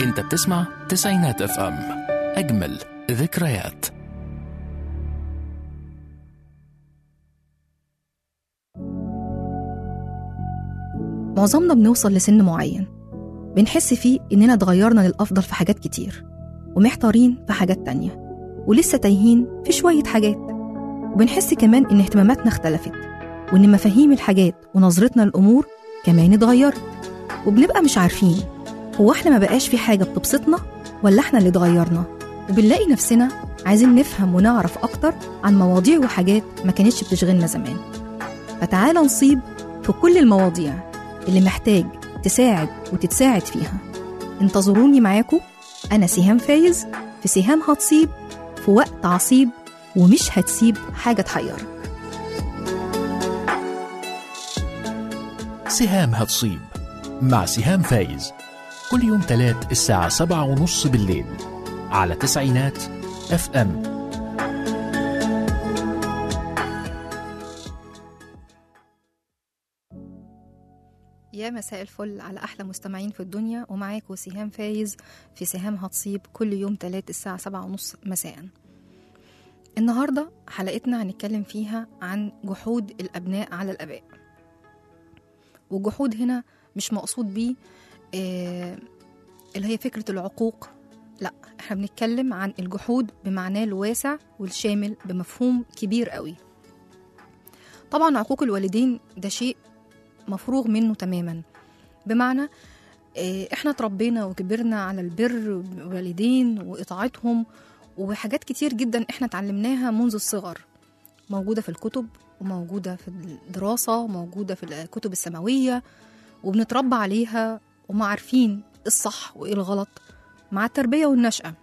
انت بتسمع تسعينات اف ام، اجمل ذكريات. معظمنا بنوصل لسن معين بنحس فيه إننا اتغيرنا للأفضل في حاجات كتير، ومحتارين في حاجات تانية، ولسه تايهين في شوية حاجات. وبنحس كمان إن اهتماماتنا اختلفت، وإن مفاهيم الحاجات ونظرتنا للأمور كمان اتغيرت. وبنبقى مش عارفين هو احنا ما بقاش في حاجة بتبسطنا ولا احنا اللي اتغيرنا. وبنلاقي نفسنا عايزين نفهم ونعرف أكتر عن مواضيع وحاجات ما كانتش بتشغلنا زمان. فتعالى نصيب في كل المواضيع اللي محتاج تساعد وتتساعد فيها. انتظروني معاكم، أنا سهام فايز في سهام هتصيب في وقت عصيب، ومش هتسيب حاجة تحيرك. سهام هتصيب مع سهام فايز، كل يوم تلات الساعة 7:30 بالليل على تسعينات اف ام. يا مساء الفل على أحلى مستمعين في الدنيا، ومعاكم سهام فايز في سهام هتصيب كل يوم تلات الساعة 7:30 مساء. النهاردة حلقتنا هنتكلم فيها عن جحود الأبناء على الآباء. والجحود هنا مش مقصود بيه اللي هي فكرة العقوق، لا، احنا بنتكلم عن الجحود بمعناه الواسع والشامل بمفهوم كبير قوي. طبعا عقوق الوالدين ده شيء مفروغ منه تماما، بمعنى احنا تربينا وكبرنا على البر والوالدين وإطاعتهم، وحاجات كتير جدا احنا اتعلمناها منذ الصغر، موجودة في الكتب وموجودة في الدراسة وموجودة في الكتب السماوية، وبنتربى عليها وما عارفين الصح وإيه الغلط مع التربية والنشأة.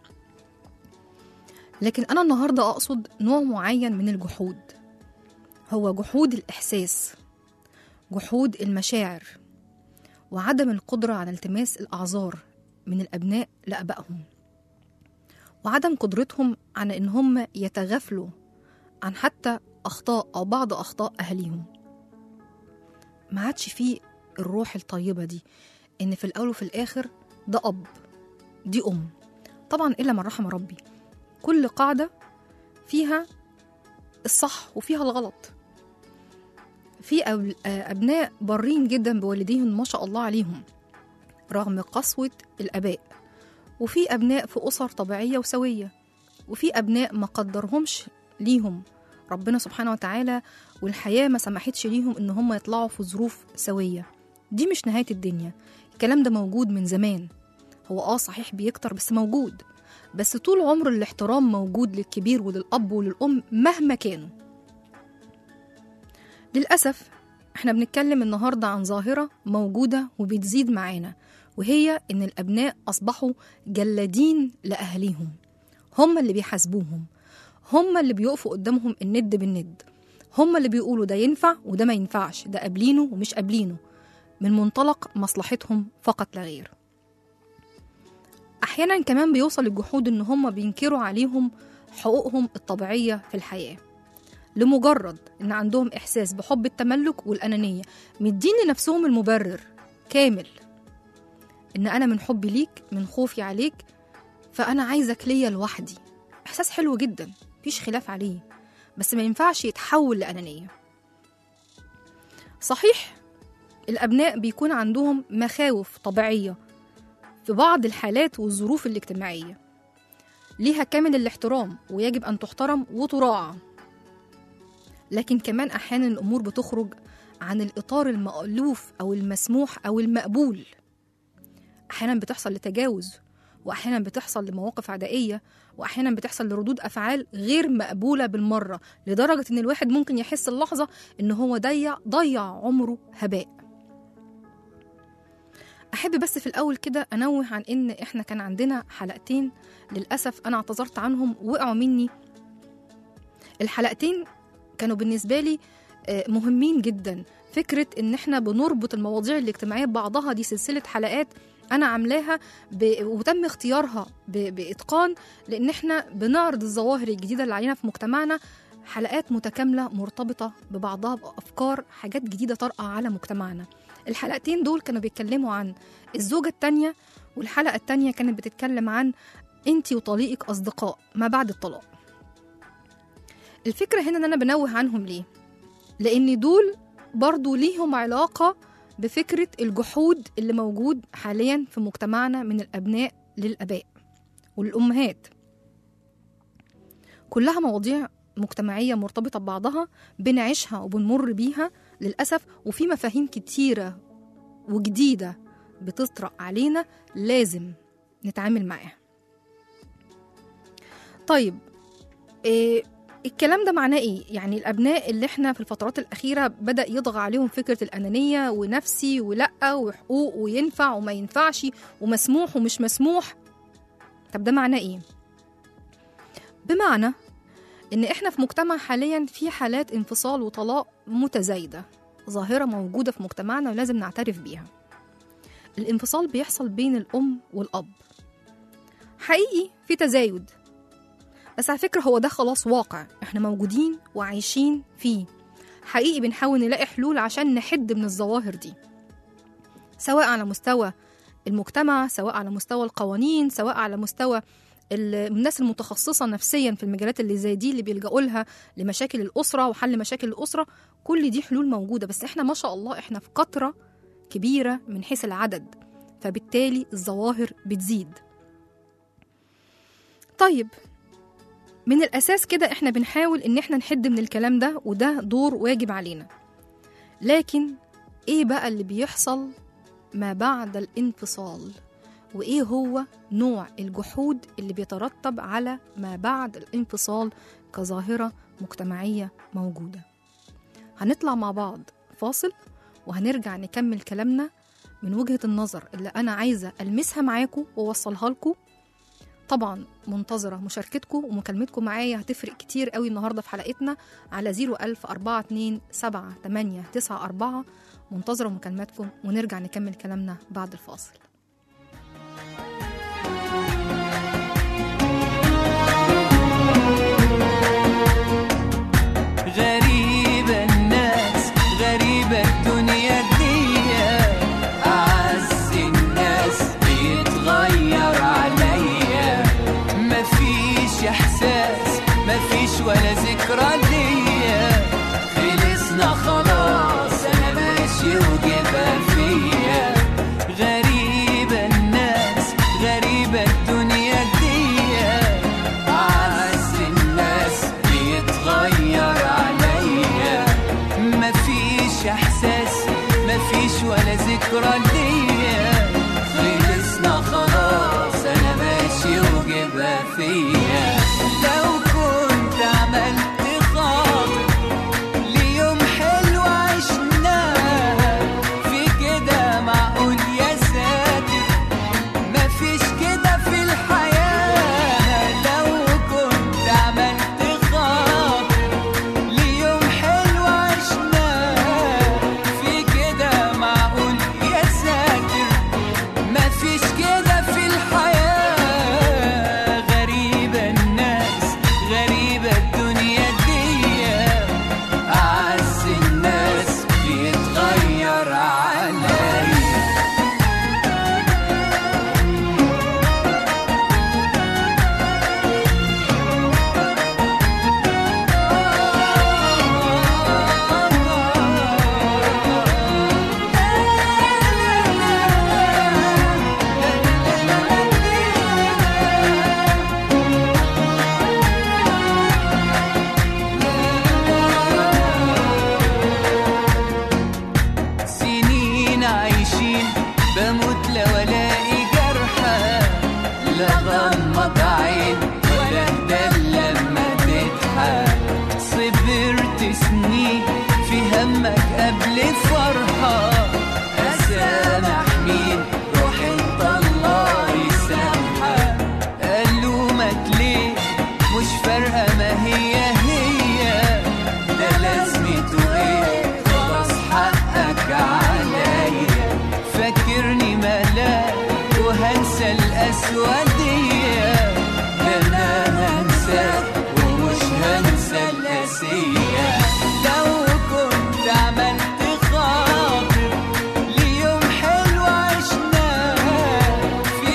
لكن أنا النهاردة أقصد نوع معين من الجحود، هو جحود الإحساس، جحود المشاعر، وعدم القدرة على التماس الأعذار من الأبناء لأبائهم، وعدم قدرتهم على إن هم يتغافلوا عن حتى أخطاء أو بعض أخطاء أهليهم. ما عادش فيه الروح الطيبة دي، إن في الأول وفي الآخر ده أب دي أم، طبعا إلا من رحم ربي. كل قاعدة فيها الصح وفيها الغلط. في أبناء برين جدا بوالديهم ما شاء الله عليهم رغم قسوة الآباء، وفي أبناء في أسر طبيعية وسوية، وفي أبناء ما قدرهمش ليهم ربنا سبحانه وتعالى، والحياة ما سمحتش ليهم إن هم يطلعوا في ظروف سوية. دي مش نهاية الدنيا، الكلام ده موجود من زمان. هو صحيح بيكتر بس موجود، بس طول عمر الاحترام موجود للكبير وللأب وللأم مهما كانوا. للأسف احنا بنتكلم النهاردة عن ظاهرة موجودة وبتزيد معانا، وهي إن الأبناء أصبحوا جلادين لأهليهم، هم اللي بيحاسبوهم، هم اللي بيقفوا قدامهم الند بالند، هم اللي بيقولوا ده ينفع وده ما ينفعش، ده قابلينه ومش قابلينه، من منطلق مصلحتهم فقط لا غير. أحيانا كمان بيوصل الجحود إن هم بينكروا عليهم حقوقهم الطبيعية في الحياة، لمجرد إن عندهم إحساس بحب التملك والأنانية، مدين لنفسهم المبرر كامل إن أنا من حبي ليك، من خوفي عليك، فأنا عايزك ليا لوحدي. إحساس حلو جدا مفيش خلاف عليه، بس ما ينفعش يتحول لأنانية. صحيح الأبناء بيكون عندهم مخاوف طبيعية في بعض الحالات والظروف الاجتماعية، ليها كامل الاحترام ويجب أن تحترم وتراعى، لكن كمان أحيانا الأمور بتخرج عن الإطار المألوف أو المسموح أو المقبول. أحيانا بتحصل لتجاوز، وأحيانا بتحصل لمواقف عدائية، وأحيانا بتحصل لردود أفعال غير مقبولة بالمرة، لدرجة إن الواحد ممكن يحس اللحظة إن هو ضيع عمره هباء. أحب بس في الأول كده أنوه عن إن إحنا كان عندنا حلقتين للأسف أنا اعتذرت عنهم، وقعوا مني. الحلقتين كانوا بالنسبة لي مهمين جدا، فكرة إن إحنا بنربط المواضيع الاجتماعية ببعضها. دي سلسلة حلقات أنا عاملاها وتم اختيارها بإتقان، لأن إحنا بنعرض الظواهر الجديدة اللي علينا في مجتمعنا، حلقات متكاملة مرتبطة ببعضها بأفكار، حاجات جديدة طارئة على مجتمعنا. الحلقتين دول كانوا بيتكلموا عن الزوجة التانية والحلقة التانية كانت بتتكلم عن انتي وطليقك أصدقاء ما بعد الطلاق. الفكرة هنا ان انا بنوه عنهم ليه؟ لان دول برضو ليهم علاقة بفكرة الجحود اللي موجود حاليا في مجتمعنا من الأبناء للآباء والأمهات. كلها مواضيع مجتمعية مرتبطة ببعضها بنعيشها وبنمر بيها للأسف، وفي مفاهيم كتيرة وجديدة بتطرق علينا لازم نتعامل معاها. طيب الكلام ده معناه ايه؟ يعني الابناء اللي احنا في الفترات الاخيره بدا يضغى عليهم فكره الانانيه ونفسي ولا وحقوق وينفع وما ينفعش ومسموح ومش مسموح. طب ده معناه ايه؟ بمعنى ان احنا في مجتمع حاليا في حالات انفصال وطلاق متزايده، ظاهره موجوده في مجتمعنا ولازم نعترف بيها. الانفصال بيحصل بين الام والاب، حقيقي في تزايد، بس على فكرة هو ده خلاص واقع احنا موجودين وعايشين فيه. حقيقي بنحاول نلاقي حلول عشان نحد من الظواهر دي، سواء على مستوى المجتمع، سواء على مستوى القوانين، سواء على مستوى الناس المتخصصة نفسيا في المجالات اللي زي دي اللي بيلجأوا لها لمشاكل الأسرة وحل مشاكل الأسرة. كل دي حلول موجودة، بس احنا ما شاء الله احنا في قطرة كبيرة من حيث العدد، فبالتالي الظواهر بتزيد. طيب من الأساس كده إحنا بنحاول إن إحنا نحد من الكلام ده، وده دور واجب علينا. لكن إيه بقى اللي بيحصل ما بعد الانفصال؟ وإيه هو نوع الجحود اللي بيترتب على ما بعد الانفصال كظاهرة مجتمعية موجودة؟ هنطلع مع بعض فاصل وهنرجع نكمل كلامنا من وجهة النظر اللي أنا عايزة ألمسها معاكم ووصلها لكم. طبعا منتظرة مشاركتكم ومكالمتكم معايا، هتفرق كتير قوي النهاردة في حلقتنا على 010427894. منتظرة مكالماتكم ونرجع نكمل كلامنا بعد الفاصل. غريبة الناس، غريبة الدنيا دي، أعز الناس بيتغير عليا، مفيش إحساس مفيش ولا ذكرى ليا، خلصنا خلاص أنا ماشي وجبها فيا. غريبة الناس، غريبة الدنيا دي، أعز الناس بيتغير عليا، مفيش إحساس مفيش ولا ذكرى ليا، خلصنا خلاص أنا ماشي وجبها فيا. لو كنت عملت خاطر ليوم حلو عشناه، في كده معقول يا ساتر مفيش كده في الحياة. لو كنت عملت خاطر ليوم حلو عشناه، في كده معقول يا ساتر مفيش كده في الحياة. غريبة الناس، غريبة الدنيا دي، أعز الناس بيتغير عليا. سنين عايشين بموت لو الاقي جرحى، لا غمض عين ولا اهدى لما تضحك. صبرت سنين في همك قبل فرحة، اسامح مين روح انت الله يسامحك. الومك ليه مش فارقة ما هي هي، ده لازمته ايه خلاص حقك عليا. فاكرني ملاك وهنسى الأسودية، ده أنا هنساك ومش هنسى القاسية. لو كنت عملت خاطر ليوم حلو عشناه، في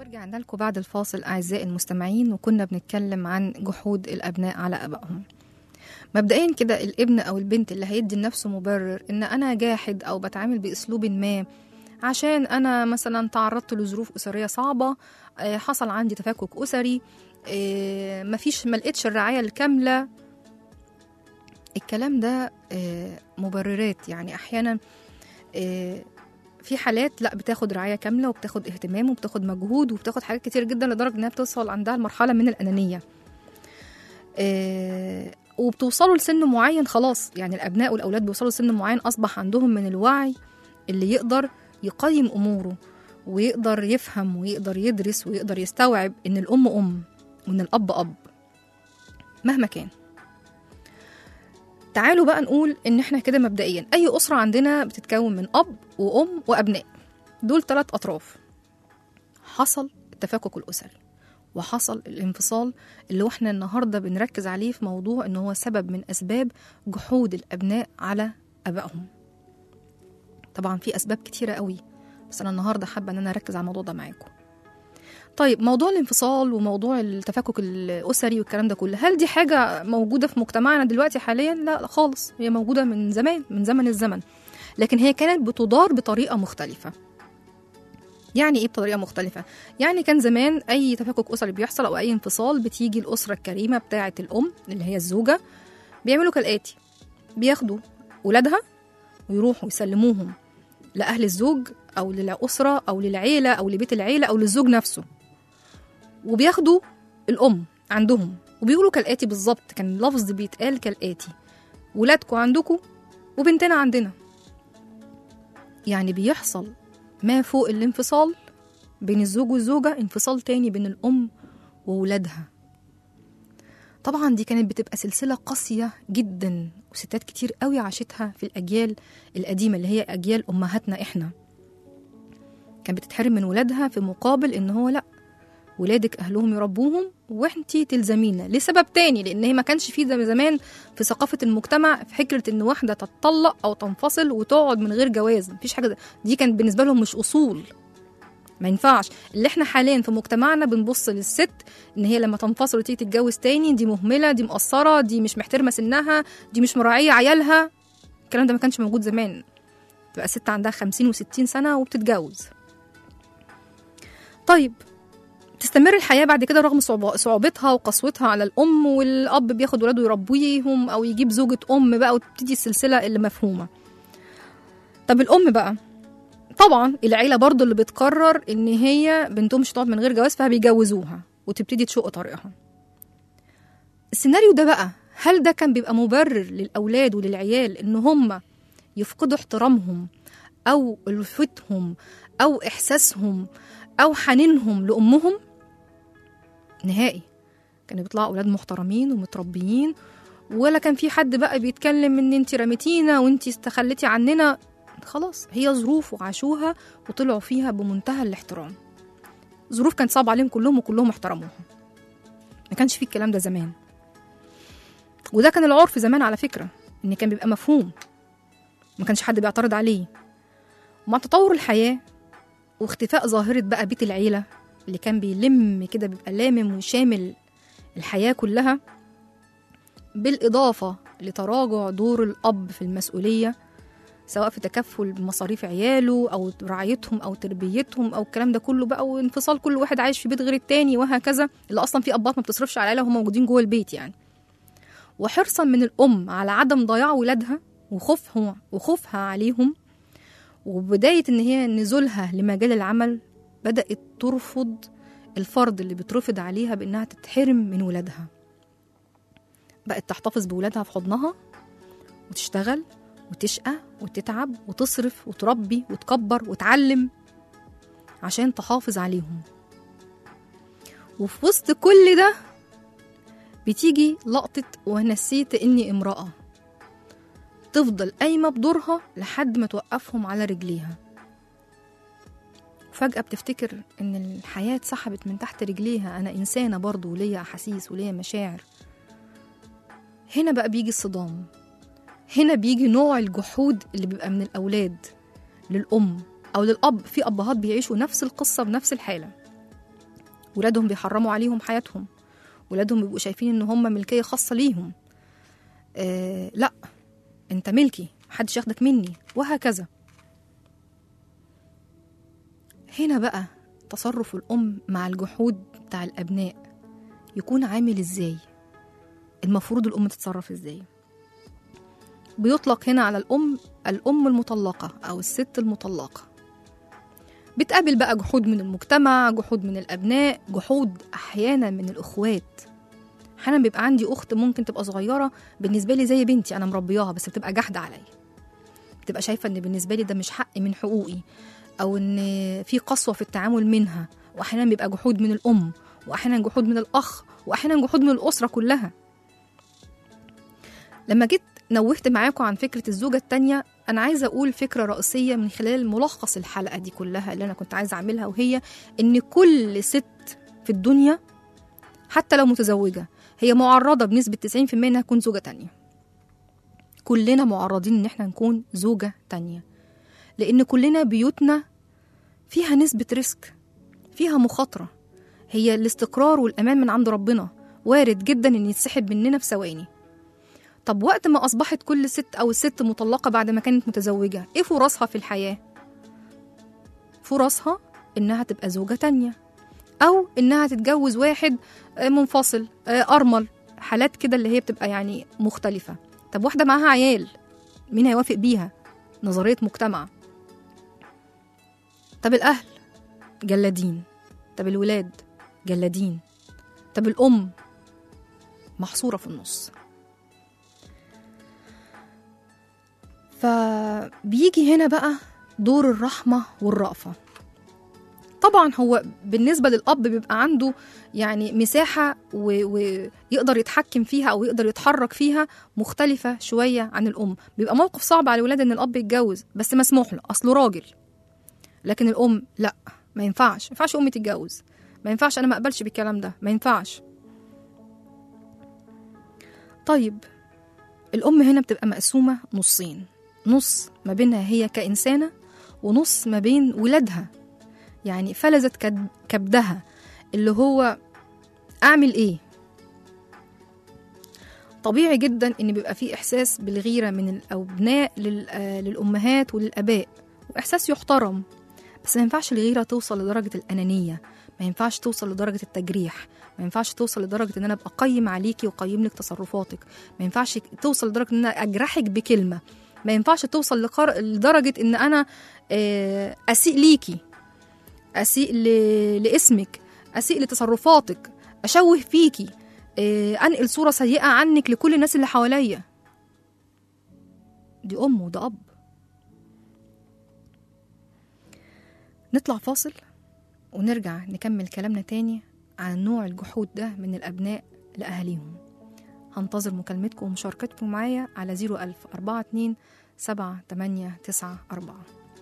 رجعنا لكم بعد الفاصل أعزائي المستمعين، وكنا بنتكلم عن جحود الأبناء على أبائهم. مبدئيا كده الابن أو البنت اللي هيدي لنفسه مبرر إن أنا جاحد أو بتعامل بأسلوب ما عشان أنا مثلا تعرضت لظروف أسرية صعبة، حصل عندي تفكك أسري، ما لقيتش الرعاية الكاملة، الكلام ده مبررات. يعني أحيانا في حالات لا بتاخد رعاية كاملة وبتاخد اهتمام وبتاخد مجهود وبتاخد حاجات كتير جدا لدرجة انها بتوصل عندها المرحلة من الأنانية، وبتوصلوا لسن معين خلاص. يعني الأبناء والأولاد بيوصلوا لسن معين أصبح عندهم من الوعي اللي يقدر يقيم أموره ويقدر يفهم ويقدر يدرس ويقدر يستوعب إن الأم أم وإن الأب أب مهما كان. تعالوا بقى نقول إن إحنا كده مبدئيا أي أسرة عندنا بتتكون من أب وأم وأبناء، دول 3 أطراف. حصل التفكك الأسري وحصل الانفصال اللي احنا النهاردة بنركز عليه في موضوع إنه هو سبب من أسباب جحود الأبناء على أبائهم. طبعا في أسباب كتيرة قوي، بس أنا النهاردة حابة إن أنا أركز على الموضوع ده معاكم. طيب موضوع الانفصال وموضوع التفكك الأسري والكلام ده كله، هل دي حاجة موجودة في مجتمعنا دلوقتي حاليا؟ لا خالص، هي موجودة من زمان، من زمن الزمن، لكن هي كانت بتدار بطريقة مختلفة. يعني ايه بطريقة مختلفة؟ يعني كان زمان أي تفكك أسري بيحصل أو أي انفصال بتيجي الأسرة الكريمة بتاعة الأم اللي هي الزوجة، بيعملوا كالآتي: بياخدوا ولادها ويروحوا يسلموهم لأهل الزوج أو للأسرة أو للعيلة أو لبيت العيلة أو للزوج نفسه، وبياخدوا الأم عندهم وبيقولوا كالآتي بالظبط، كان لفظ بيتقال كالآتي: ولادكم عندكم وبنتنا عندنا. يعني بيحصل ما فوق الانفصال بين الزوج والزوجة انفصال تاني بين الأم وولادها. طبعا دي كانت بتبقى سلسلة قاسية جدا، وستات كتير قوي عاشتها في الأجيال القديمة اللي هي أجيال أمهاتنا إحنا. كان بتتحرم من ولادها في مقابل إن هو لأ، ولادك أهلهم يربوهم وإنتي تلزمينا، لسبب تاني، لأن هي ما كانش فيه زمان في ثقافة المجتمع في فكرة إن واحدة تتطلق أو تنفصل وتقعد من غير جواز، مفيش حاجة دي كانت بالنسبة لهم مش أصول، ما ينفعش. اللي احنا حاليا في مجتمعنا بنبص للست إن هي لما تنفصل وتيجي تتجوز تاني دي مهملة، دي مقصرة، دي مش محترمة سنها، دي مش مراعية عيالها. الكلام ده ما كانش موجود زمان. تبقى ست عندها 50 و60 سنة وبتتجوز. طيب تستمر الحياة بعد كده رغم صعوبتها وقسوتها على الأم، والأب بياخد ولاده يربيهم أو يجيب زوجة أم بقى، وتبتدي السلسلة اللي مفهومة. طب الأم بقى، طبعا العيلة برضو اللي بتقرر إن هي بنتهم مش هتقعد من غير جواز فبيجوزوها وتبتدي تشق طريقها. السيناريو ده بقى، هل ده كان بيبقى مبرر للأولاد وللعيال إن هم يفقدوا احترامهم أو ألفتهم أو إحساسهم أو حنينهم لأمهم؟ نهائي. كانوا بيطلعوا أولاد محترمين ومتربيين، ولا كان في حد بقى بيتكلم إن انتي رميتينا وانتي استخلتي عننا. خلاص، هي ظروف وعاشوها وطلعوا فيها بمنتهى الاحترام. ظروف كانت صعبة عليهم كلهم وكلهم احترموها. ما كانش فيه الكلام ده زمان، وده كان العرف زمان على فكرة، إن كان بيبقى مفهوم، ما كانش حد بيعترض عليه. ومع تطور الحياة واختفاء ظاهرة بقى بيت العيلة اللي كان بيلم كده، بيبقى لامم وشامل الحياة كلها، بالإضافة لتراجع دور الأب في المسؤولية، سواء في تكفل بمصاريف عياله أو رعايتهم أو تربيتهم أو الكلام ده كله بقى، وانفصال كل واحد عايش في بيت غير التاني وهكذا، اللي أصلا في أبات ما بتصرفش على العيلة وهم موجودين جوه البيت يعني. وحرصا من الأم على عدم ضياع ولادها وخوفها عليهم، وبداية إن هي نزولها لمجال العمل بدأت ترفض الفرض اللي بترفض عليها بإنها تتحرم من ولادها. بقت تحتفظ بولادها في حضنها وتشتغل وتشقى وتتعب وتصرف وتربي وتكبر وتعلم عشان تحافظ عليهم. وفي وسط كل ده بتيجي لقطة ونسيت إني امرأة، تفضل قايمة بدورها لحد ما توقفهم على رجليها. فجأة بتفتكر إن الحياة اتسحبت من تحت رجليها، أنا إنسانة برضو وليا أحاسيس وليا مشاعر. هنا بقى بيجي الصدام، هنا بيجي نوع الجحود اللي بيبقى من الأولاد للأم أو للأب. في أبهات بيعيشوا نفس القصة بنفس الحالة، ولادهم بيحرموا عليهم حياتهم، ولادهم بيبقوا شايفين ان هم ملكية خاصة ليهم. لا، انت ملكي، محدش ياخدك مني، وهكذا. هنا بقى تصرف الأم مع الجحود بتاع الأبناء يكون عامل ازاي؟ المفروض الأم تتصرف ازاي؟ بيطلق هنا على الأم المطلقة أو الست المطلقة. بتقابل بقى جحود من المجتمع، جحود من الأبناء، جحود أحيانا من الأخوات. أحيانا بيبقى عندي أخت ممكن تبقى صغيرة بالنسبة لي زي بنتي، أنا مربياها، بس بتبقى جحدة عليا، بتبقى شايفة إن بالنسبة لي ده مش حق من حقوقي، أو إن في قسوة في التعامل منها. وأحيانا بيبقى جحود من الأم، وأحيانا جحود من الأخ، وأحيانا جحود من الأسرة كلها. لما جيت نوهت معاكم عن فكرة الزوجة التانية، أنا عايزة أقول فكرة رئيسية من خلال ملخص الحلقة دي كلها اللي أنا كنت عايزة أعملها، وهي إن كل ست في الدنيا حتى لو متزوجة هي معرضة بنسبة 90% إنها تكون زوجة تانية. كلنا معرضين إن إحنا نكون زوجة تانية، لأن كلنا بيوتنا فيها نسبة ريسك، فيها مخاطرة. هي الاستقرار والأمان من عند ربنا، وارد جدا إن يتسحب مننا في ثواني. طب وقت ما أصبحت كل ست أو الست مطلقة بعد ما كانت متزوجة، إيه فرصها في الحياة؟ فرصها إنها تبقى زوجة تانية، أو إنها تتجوز واحد منفصل، أرمل، حالات كده اللي هي بتبقى يعني مختلفة. طب واحدة معاها عيال، مين هيوافق بيها؟ نظرية مجتمع. طب الأهل جلادين، طب الولاد جلادين، طب الأم محصورة في النص. فبيجي هنا بقى دور الرحمة والرأفة. طبعا هو بالنسبة للأب بيبقى عنده يعني مساحة ويقدر يتحكم فيها أو يقدر يتحرك فيها مختلفة شوية عن الأم. بيبقى موقف صعب على الولاد إن الأب يتجوز، بس مسموح له، أصله راجل. لكن الأم لا، ما ينفعش أمي تتجوز، ما ينفعش، أنا ما أقبلش بالكلام ده، ما ينفعش. طيب الأم هنا بتبقى مقسومة نصين، نص ما بينها هي كإنسانة، ونص ما بين ولادها. يعني فلذت كبدها، اللي هو أعمل إيه؟ طبيعي جدا إن بيبقى فيه إحساس بالغيرة من الأبناء للأمهات وللأباء، وإحساس يحترم، بس ما ينفعش الغيرة توصل لدرجة الأنانية، ما ينفعش توصل لدرجة التجريح، ما ينفعش توصل لدرجة إن أنا أبقى أقيم عليكي وأقيم لك تصرفاتك، ما ينفعش توصل لدرجة إن أنا أجرحك بكلمة، ما ينفعش توصل لدرجة إن أنا أسيء ليكي، أسيء لاسمك، أسيء لتصرفاتك، أشوه فيكي، أنقل صورة سيئة عنك لكل الناس اللي حواليا. دي أم وده أب. نطلع فاصل ونرجع نكمل كلامنا تاني عن نوع الجحود ده من الأبناء لأهاليهم. هنتظر مكالمتكم ومشاركتكم معايا على 010427894.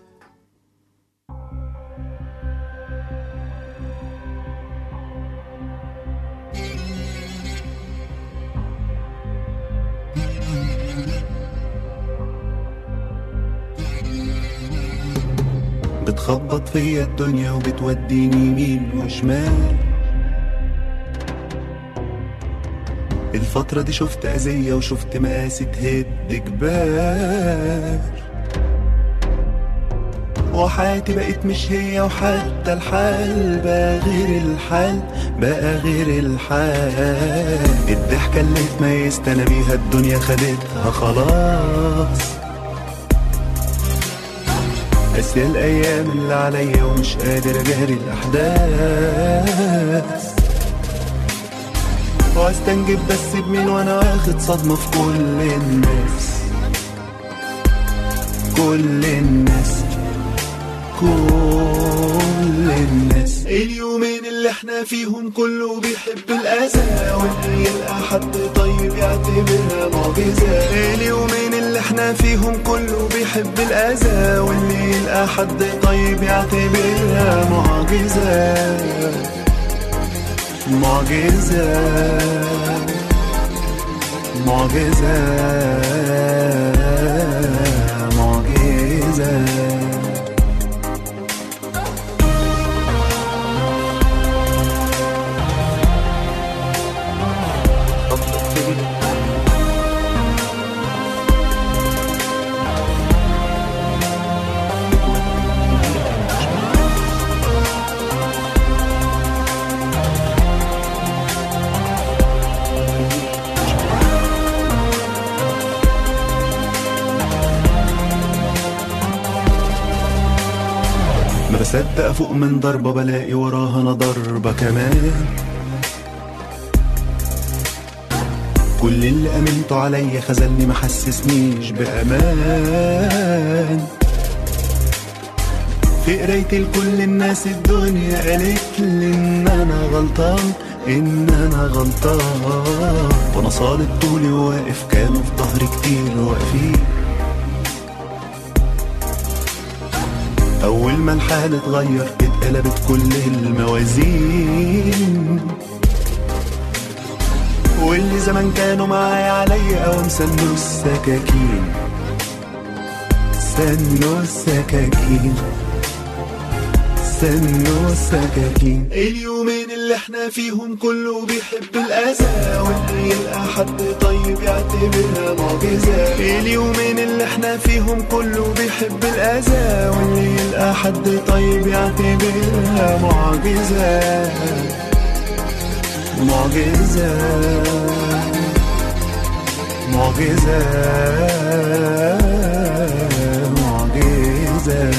بتخبط فيا الدنيا وبتوديني يمين وشمال. الفترة دي شفت أذية وشفت مقاسي تهد جبال، وحياتي بقت مش هي، وحتى الحال بقى غير الحال، بقى غير الحال. الضحكة اللي اتميزت أنا بيها الدنيا خدتها خلاص، قاسية الأيام اللي عليا ومش قادر أجاري الأحداث، واستنجد بس بمين وانا واخد صدمة في كل الناس، كل الناس، كل الناس. اليومين اللي احنا فيهم كله بيحب الأذى، واللي يلقى حد طيب يعتبرها معجزة. اليومين اللي احنا فيهم كله بيحب الأذى، واللي يلقى حد طيب يعتبرها معجزة، معجزة، معجزة، معجزة. بصدق افوق من ضربة بلاقي وراها انا ضربة كمان. كل اللي امنته عليا خذلني ما حسسنيش بامان. في قرايتي لكل الناس الدنيا قالت لي ان انا غلطان، ان انا غلطان، وانا صالب طولي وواقف، كانوا في ظهري كتير واقفين. اول ما الحال اتغير اتقلبت كل الموازين، واللي زمان كانوا معايا عليا قوام سنوا السكاكين، سنوا السكاكين، سنوا السكاكين. اليومين اللي احنا فيهم كله بيحب الأذى، واللي يلقى حد طيب يعتبرها معجزة. اليومين اللي احنا فيهم كله بيحب الأذى، واللي يلقى حد طيب يعتبرها معجزة، معجزة، معجزة، معجزة.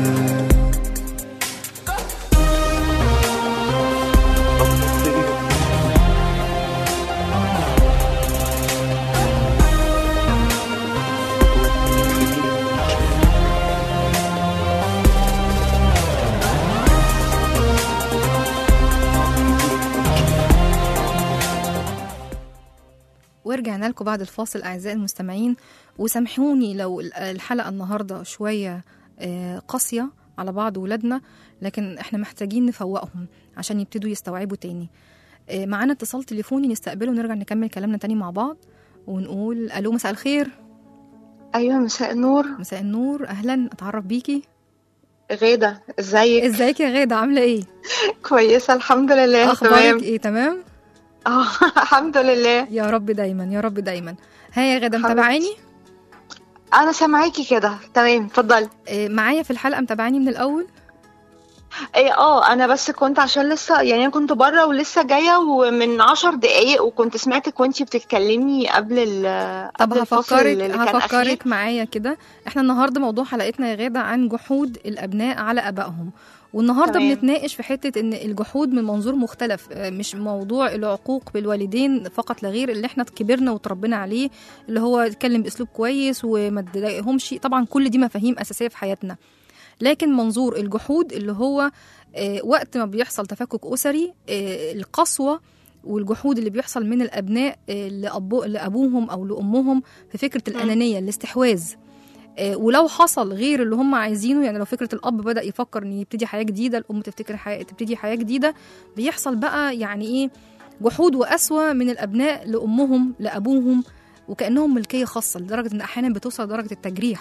ورجعنا لكم بعد الفاصل أعزائي المستمعين. وسامحوني لو الحلقة النهاردة شوية قاسية على بعض ولادنا، لكن احنا محتاجين نفوقهم عشان يبتدوا يستوعبوا تاني. معانا اتصال تليفوني نستقبله ونرجع نكمل كلامنا تاني مع بعض ونقول ألو، مساء الخير. ايوه مساء النور. مساء النور، أهلا، أتعرف بيكي. غادة، ازيك؟ ازيك يا غادة، عاملة ايه؟ كويسة الحمد لله. أخبارك ايه؟ تمام؟ الحمد لله. يا رب دايما، يا رب دايما. ها يا غادة، متابعاني؟ انا سامعاكي كده تمام، اتفضلي. معايا في الحلقة، متابعاني من الأول؟ انا بس كنت عشان لسه يعني انا كنت بره ولسه جايه ومن 10 دقايق، وكنت سمعتك وانتي بتتكلمي قبل طب الفصل اللي كان أخير. هفكرك معايا كده. احنا النهارده موضوع حلقتنا يا غادة عن جحود الأبناء على آبائهم، والنهارده تمام. بنتناقش في حتة ان الجحود من منظور مختلف، مش موضوع العقوق بالوالدين فقط لا غير اللي احنا كبرنا وتربينا عليه، اللي هو يتكلم بأسلوب كويس وما تضايقهمش. طبعا كل دي مفاهيم أساسية في حياتنا، لكن منظور الجحود اللي هو وقت ما بيحصل تفكك أسري، القسوة والجحود اللي بيحصل من الأبناء لأبوهم أو لأمهم في فكرة الأنانية، الاستحواذ. ولو حصل غير اللي هم عايزينه، يعني لو فكرة الأب بدأ يفكر إن يبتدي حياة جديدة، الأم تبتدي حياة جديدة، بيحصل بقى يعني إيه جحود وقسوة من الأبناء لأمهم لأبوهم، وكأنهم ملكية خاصة، لدرجة إن أحيانا بتوصل لدرجة التجريح.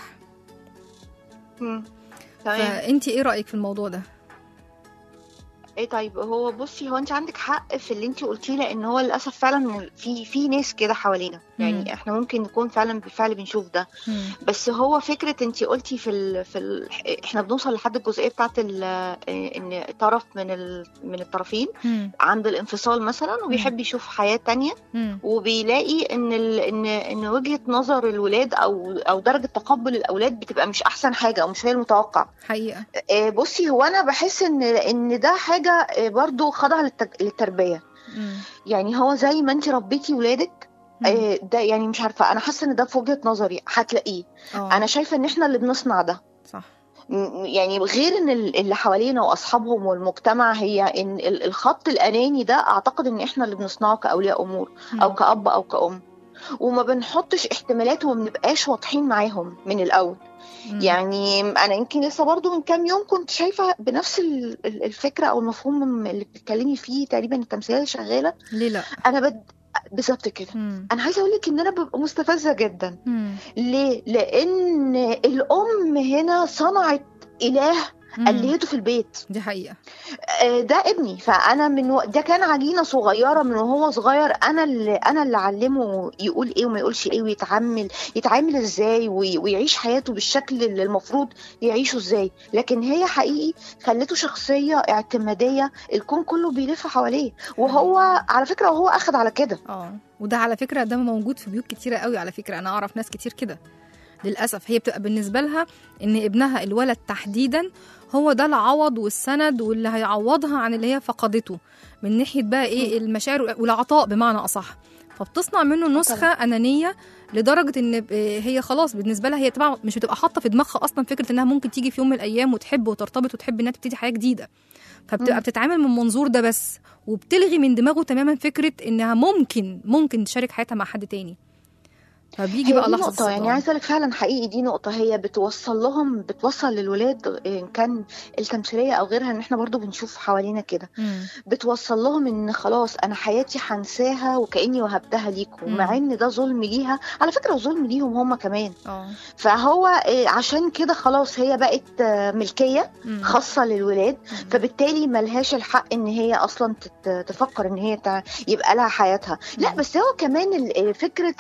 فأنتي إيه رأيك في الموضوع ده؟ طيب، هو بصي، هو انت عندك حق في اللي انت قلتيه، لان هو للاسف فعلا في ناس كده حوالينا، يعني احنا ممكن نكون فعلا بالفعل بنشوف ده. بس هو فكره انت قلتي احنا بنوصل لحد الجزئيه بتاعت ان طرف من الطرفين عند الانفصال مثلا، وبيحب يشوف حياه تانية، وبيلاقي ان وجهه نظر الولاد او درجه تقبل الاولاد بتبقى مش احسن حاجه او مش هي المتوقع حقيقه. بصي، هو انا بحس ان ده حاجه برضو خاضعه للتربيه. يعني هو زي ما انت ربيتي ولادك، ده يعني مش عارفه، انا حاسه ان ده في وجهه نظري هتلاقيه. انا شايفه ان احنا اللي بنصنع ده، صح. يعني غير ان اللي حوالينا واصحابهم والمجتمع، هي ان الخط الاناني ده اعتقد ان احنا اللي بنصنعه كاولياء امور او كأب او كأم، وما بنحطش احتمالات وما بنبقاش واضحين معاهم من الاول. يعني انا يمكن لسه برضو من كام يوم كنت شايفه بنفس الفكره او المفهوم اللي بتتكلمي فيه تقريبا، التمثيليه شغاله. ليه لا؟ انا بالظبط كده. انا عايزه اقول لك ان انا ببقى مستفزه جدا. ليه؟ لان الام هنا صنعت اله قليته في البيت. دي حقيقة. ده ابني، فانا ده كان عجينه صغيره من وهو صغير، انا اللي علمه يقول ايه وما يقولش ايه، ويتعامل ازاي، ويعيش حياته بالشكل اللي المفروض يعيشه ازاي. لكن هي حقيقي خلته شخصيه اعتماديه، الكون كله بيلف حواليه، وهو على فكره وهو اخذ على كده. وده على فكره ده موجود في بيوت كتيره قوي. على فكره انا اعرف ناس كتير كده للأسف، هي بتبقى بالنسبة لها إن ابنها الولد تحديدا هو ده العوض والسند واللي هيعوضها عن اللي هي فقدته من ناحيه بقى ايه المشاعر والعطاء بمعنى اصح. فبتصنع منه نسخه انانيه لدرجه ان هي خلاص بالنسبه لها هي طبعا مش بتبقى حاطه في دماغها اصلا فكره انها ممكن تيجي في يوم من الايام وتحب وترتبط وتحب انها تبتدي حياه جديده. فبتبقى بتتعامل من منظور ده بس، وبتلغي من دماغه تماما فكره انها ممكن تشارك حياتها مع حد تاني. فبيجي بقى لحظه نقطة يعني عايزة أقولك فعلا حقيقي دي نقطة هي بتوصل للولاد إن كان التمثيلية أو غيرها، إن إحنا برضو بنشوف حوالينا كده بتوصل لهم إن خلاص أنا حياتي هنساها وكأني وهبتها ليكم، مع إن ده ظلم ليها على فكرة وظلم ليهم هم كمان. فهو عشان كده خلاص هي بقت ملكية خاصة للولاد، فبالتالي ملهاش الحق إن هي أصلا تفكر إن هي يبقى لها حياتها. لا بس هو كمان فكرة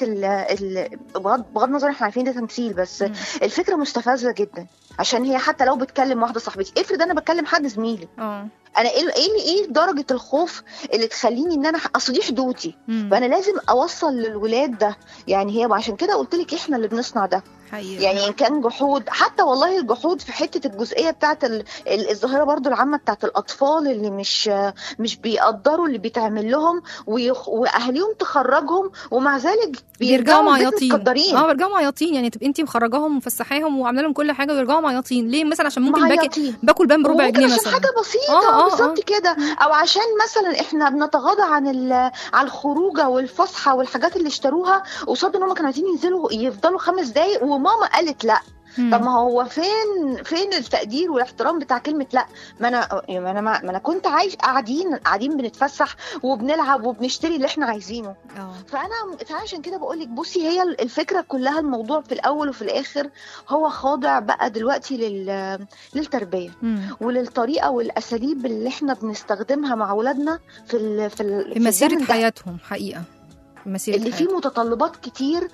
بغض النظر احنا عارفين ده تمثيل، بس الفكره مستفزه جدا. عشان هي حتى لو بتكلم واحده صاحبتي، افرض انا بكلم حد زميلي، انا ايه درجه الخوف اللي تخليني ان انا اصل دي حدودي، فانا لازم اوصل للولاد ده. يعني هي عشان كده قلت لك احنا اللي بنصنع ده حقيقة. يعني ان كان جحود، حتى والله الجحود في حته الجزئيه بتاعه الظاهره برضو العامه بتاعه الاطفال اللي مش بيقدروا اللي بيتعمل لهم، واهاليهم تخرجهم ومع ذلك بيرجعوا معيطين. بيرجعوا معيطين. يعني تبقى انت مخرجاهم ومفسحاهم وعامله لهم كل حاجه ويرجعوا معيطين. ليه؟ مثلا عشان ممكن باكل بان بربع جنيه مثلا، عشان حاجه بسيطه بالظبط كده، او عشان مثلا احنا بنتغاضى عن الخروجه والفسحه والحاجات اللي اشتروها قصاد ان هم كانوا عايزين يفضلوا 5 دقايق وماما قالت لا. طب ما هو فين التقدير والاحترام بتاع كلمه لا؟ ما انا كنت قاعدين بنتفسح وبنلعب وبنشتري اللي احنا عايزينه. فعشان كده بقول لك بصي، هي الفكره كلها الموضوع في الاول وفي الاخر هو خاضع بقى دلوقتي للتربيه وللطريقه والاساليب اللي احنا بنستخدمها مع اولادنا في مسيره حياتهم حقيقه، اللي فيه متطلبات كتير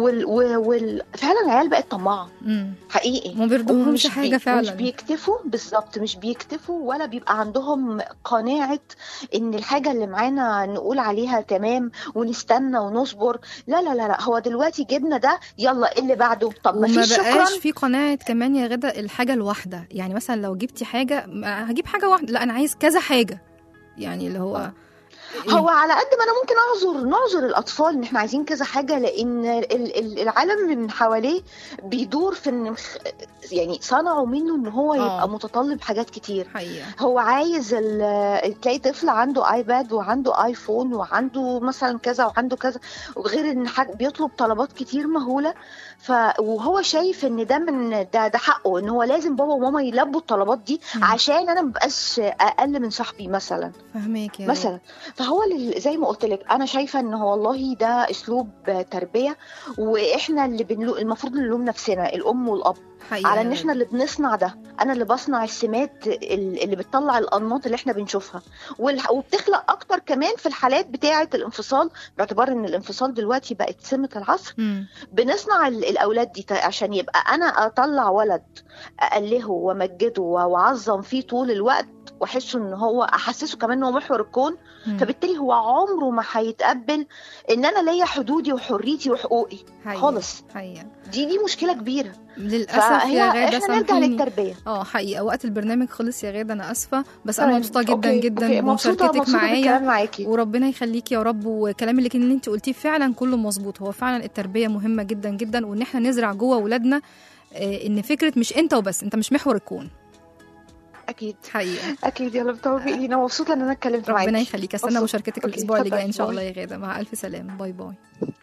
فعلا العيال بقت طماعه حقيقي، ما بيرضوهمش حاجه فعلا، مش بيكتفوا بالظبط، مش بيكتفوا ولا بيبقى عندهم قناعه ان الحاجه اللي معانا نقول عليها تمام ونستنى ونصبر. لا لا لا لا، هو دلوقتي جبنا ده يلا اللي بعده. طب ما فيش شكرا. وما بقاش في قناعه كمان يا غدا الحاجه الواحده. يعني مثلا لو جبتي حاجه هجيب حاجه واحده، لا انا عايز كذا حاجه. يعني اللي هو هو على قد ما انا ممكن نعذر الاطفال ان احنا عايزين كذا حاجه، لان العالم من حواليه بيدور في ان يعني صنعوا منه ان هو يبقى متطلب حاجات كتير حقيقة. هو عايز تلاقي طفل عنده ايباد وعنده ايفون وعنده مثلا كذا وعنده كذا، وغير ان بيطلب طلبات كتير مهوله. وهو شايف ان ده حقه، ان هو لازم بابا وماما يلبوا الطلبات دي عشان انا مبقاش اقل من صاحبي مثلا. فهميك مثلا. فهو زي ما قلت لك انا شايفه ان هو والله ده اسلوب تربيه، واحنا اللي المفروض نلوم نفسنا الام والاب حقيقة. على ان احنا اللي بنصنع ده. انا اللي بصنع السمات اللي بتطلع الانماط اللي احنا بنشوفها، وبتخلق اكتر كمان في الحالات بتاعه الانفصال، باعتبار ان الانفصال دلوقتي بقت سمه العصر. بنصنع الاولاد دي عشان يبقى انا اطلع ولد اقله وامجده واعظم فيه طول الوقت، واحسه ان هو احسسه كمان ان هو محور الكون. فبالتالي هو عمره ما هيتقبل ان انا ليا حدودي وحريتي وحقوقي خالص. دي مشكله كبيره للاسف يا غاده. احنا نرجع للتربيه. حقيقه وقت البرنامج خلص يا غاده، انا اسفه بس انا مبسوطه جدا جدا بمشاركتك معايا، وربنا يخليكي يا رب. وكلام اللي انت قلتيه فعلا كله مظبوط. هو فعلا التربيه مهمه جدا جدا، وان احنا نزرع جوه اولادنا ان فكره مش انت وبس، انت مش محور الكون. اكيد حقيقه اكيد. يلا بالتوفيق لينا، مبسوطه ان انا اتكلمت معاكي. ربنا يخليكي. استنى مشاركتك الاسبوع اللي جاي ان شاء الله يا غاده. مع الف سلامه. باي باي.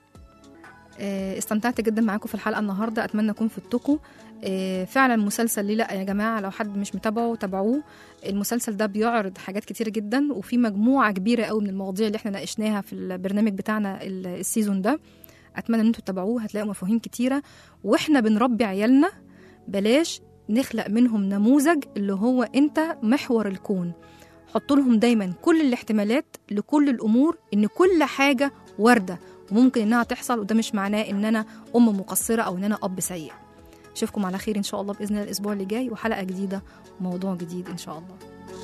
استمتعت جدا معاكم في الحلقه النهارده، اتمنى اكون فدتكم. فعلا مسلسل ليه لا يا جماعه، لو حد مش متابعه تابعوه. المسلسل ده بيعرض حاجات كتير جدا، وفي مجموعه كبيره قوي من المواضيع اللي احنا ناقشناها في البرنامج بتاعنا السيزون ده. اتمنى ان انتوا تتابعوه، هتلاقوا مفاهيم كتيره. واحنا بنربي عيالنا بلاش نخلق منهم نموذج اللي هو انت محور الكون. حطوا لهم دايما كل الاحتمالات لكل الامور، ان كل حاجه وارده وممكن انها تحصل، وده مش معناه ان انا ام مقصره او ان انا اب سيء. اشوفكم على خير ان شاء الله باذن الله الاسبوع اللي جاي، وحلقه جديده وموضوع جديد ان شاء الله.